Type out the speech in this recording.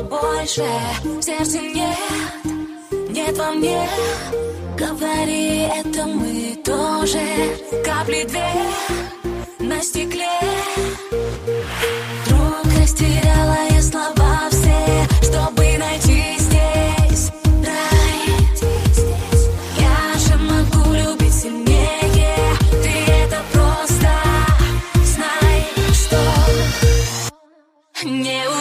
больше в сердце нет, нет во мне. Говори, это мы тоже. Капли две на стекле. Вдруг растеряла я слова все, чтобы найти здесь рай. Я же могу любить сильнее. Ты это просто знай, что не